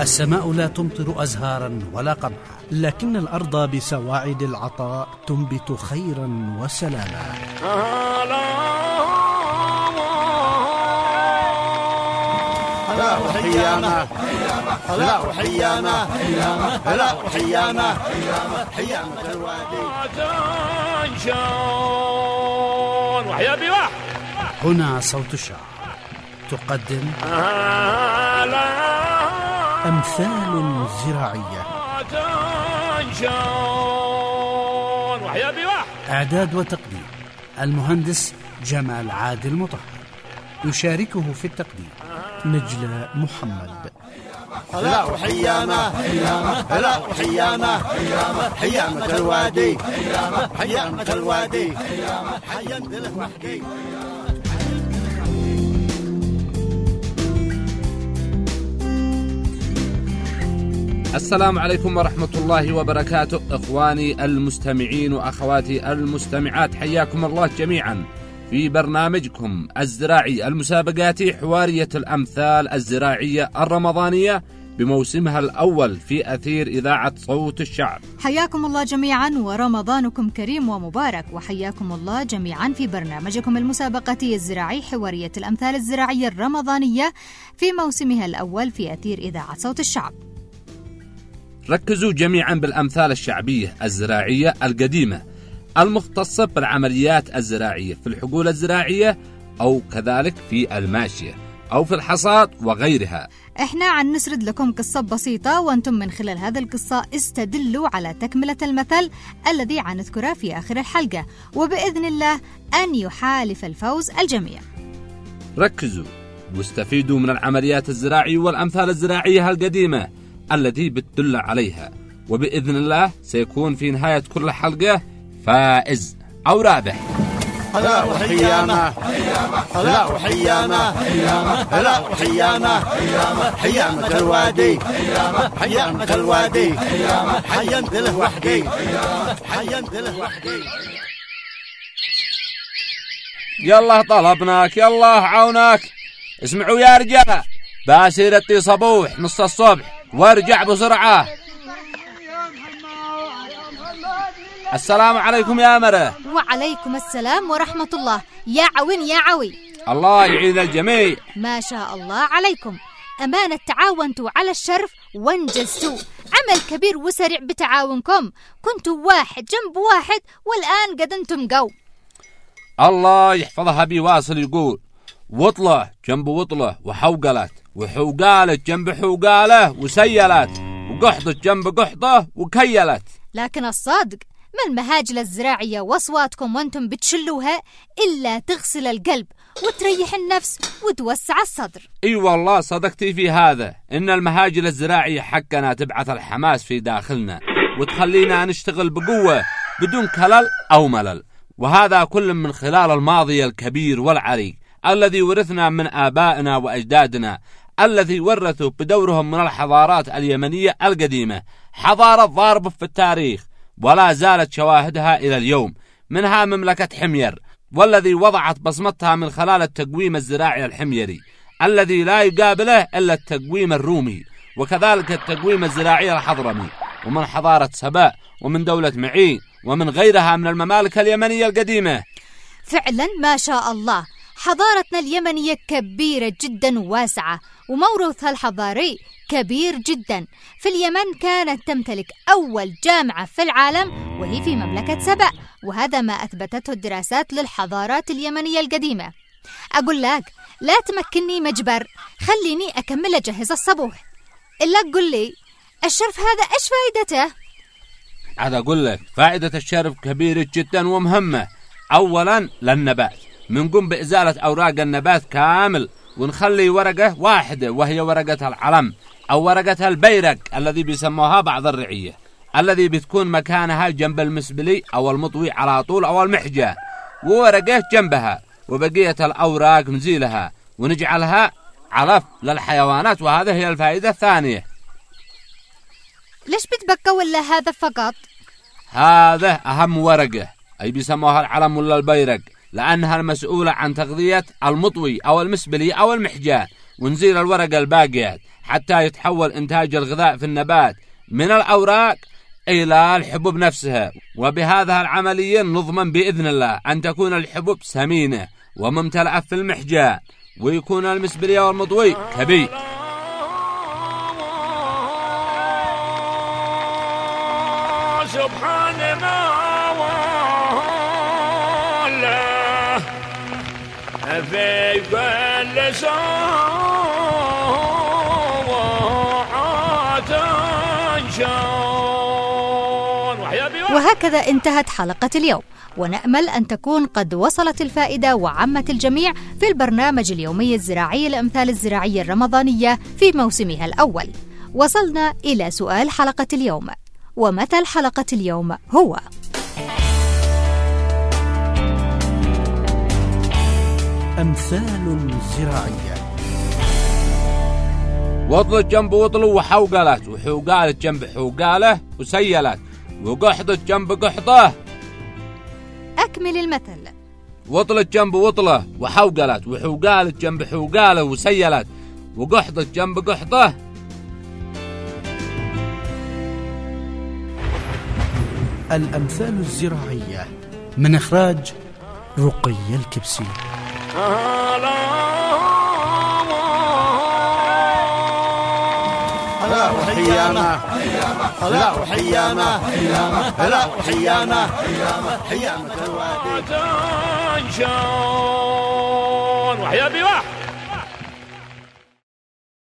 السماء لا تمطر أزهارا ولا قمحا، لكن الأرض بسواعد العطاء تنبت خيرا وسلاما. هلا وحيانا هلا وحيانا هلا وحيانا حيامة الوادي شلون وحيا بيوه. هنا صوت الشعب تقدم أمثال زراعية. شلون وحيا بيوه. إعداد وتقديم المهندس جمال عادل مطهر، يشاركه في التقديم نجلة محمد. هلا وحيانا هلا وحيانا حيامة الوادي حيامة الوادي حيامة الوحدي. السلام عليكم ورحمة الله وبركاته. إخواني المستمعين وأخواتي المستمعات، حياكم الله جميعا في برنامجكم الزراعي المسابقاتي حوارية الأمثال الزراعية الرمضانية بموسمها الأول في أثير إذاعة صوت الشعب. حياكم الله جميعا ورمضانكم كريم ومبارك، وحياكم الله جميعا في برنامجكم المسابقاتي الزراعي حوارية الأمثال الزراعية الرمضانية في موسمها الأول في أثير إذاعة صوت الشعب. ركزوا جميعا بالأمثال الشعبية الزراعية القديمة المختصة بالعمليات الزراعية في الحقول الزراعية أو كذلك في الماشية أو في الحصاد وغيرها. احنا عن نسرد لكم قصة بسيطة، وانتم من خلال هذه القصة استدلوا على تكملة المثل الذي عنذكره في آخر الحلقة، وبإذن الله أن يحالف الفوز الجميع. ركزوا واستفيدوا من العمليات الزراعية والأمثال الزراعية القديمة التي بتدل عليها، وبإذن الله سيكون في نهاية كل حلقة فائز أو رابح. هلا وحيانا هلا وحيانا هلا وحيانا حيامة الوادي حيامة الوادي حيامة الوحدي حيامة الوحدي. يلا طلبناك، يلا عوناك. اسمعوا يا رجال، باسير الطي صبوح نص الصبح وارجع بسرعة. السلام عليكم يا مرة. وعليكم السلام ورحمة الله. يا عوين يا عوي. الله يعين الجميع. ما شاء الله عليكم، أمانة تعاونتوا على الشرف وانجزتوا عمل كبير وسريع بتعاونكم، كنتوا واحد جنب واحد والآن قد انتم قو. الله يحفظها بيواصل يقول: وطلة جنب وطلة وحوقلت، وحوقالت جنب حوقاله وسيلت، وقحطت جنب قحطه وكيلت. لكن الصادق ما المهاجل الزراعية واصواتكم وانتم بتشلوها إلا تغسل القلب وتريح النفس وتوسع الصدر. اي والله صدقتي في هذا، ان المهاجل الزراعية حقنا تبعث الحماس في داخلنا وتخلينا نشتغل بقوة بدون كلل او ملل، وهذا كل من خلال الماضي الكبير والعريق الذي ورثنا من آبائنا وأجدادنا، الذي ورثوا بدورهم من الحضارات اليمنية القديمة حضارة ضاربة في التاريخ ولا زالت شواهدها إلى اليوم، منها مملكة حمير، والذي وضعت بصمتها من خلال التقويم الزراعي الحميري الذي لا يقابله إلا التقويم الرومي، وكذلك التقويم الزراعي الحضرمي، ومن حضارة سبأ، ومن دولة معين، ومن غيرها من الممالك اليمنية القديمة. فعلا ما شاء الله، حضارتنا اليمنية كبيرة جدا وواسعة، وموروثها الحضاري كبير جدا. في اليمن كانت تمتلك أول جامعة في العالم وهي في مملكة سبأ، وهذا ما أثبتته الدراسات للحضارات اليمنية القديمة. أقول لك لا تمكنني مجبر، خليني أكمل أجهز الصبوح. إلا قل لي الشرف هذا إيش فائدته؟ هذا أقول لك فائدة الشرف كبيرة جدا ومهمة. أولا للنبات، منقوم بإزالة أوراق النبات كامل ونخلي ورقة واحدة وهي ورقة العلم أو ورقة البيرق الذي بيسموها بعض الرعية، الذي بتكون مكانها جنب المسبلي أو المطوي على طول أو المحجة، وورقة جنبها، وبقية الأوراق نزيلها ونجعلها علف للحيوانات، وهذا هي الفائدة الثانية. ليش بتبقى ولا هذا فقط؟ هذا أهم ورقة، أي بيسموها العلم ولا البيرق، لأنها المسؤولة عن تغذية المطوي أو المسبلي أو المحجان، ونزيل الورقة الباقيات حتى يتحول إنتاج الغذاء في النبات من الأوراق إلى الحبوب نفسها. وبهذه العملية نضمن بإذن الله أن تكون الحبوب سمينة وممتلئة في المحجان، ويكون المسبرية والمضوي كبير. سبحان الله في كل ساعة شان. وهكذا انتهت حلقة اليوم، ونأمل أن تكون قد وصلت الفائدة وعمت الجميع في البرنامج اليومي الزراعي الأمثال الزراعية الرمضانية في موسمها الأول. وصلنا إلى سؤال حلقة اليوم، ومثل حلقة اليوم هو: أمثال زراعية. وطلت جنب وطله وحوقلت، وحوقالت جنب حوقاله وسيلت، وقحطت جنب قحطه. أكمل المثل. وطلت جنب وطله وحوقلت، وحوقالت جنب حوقاله وسيلت، وقحطت جنب قحطه. الأمثال الزراعية من إخراج رقية الكبسي. هلا وحيانا، هلا وحيانا، هلا وحيانا، حيامة الوادي. وحيا بواح.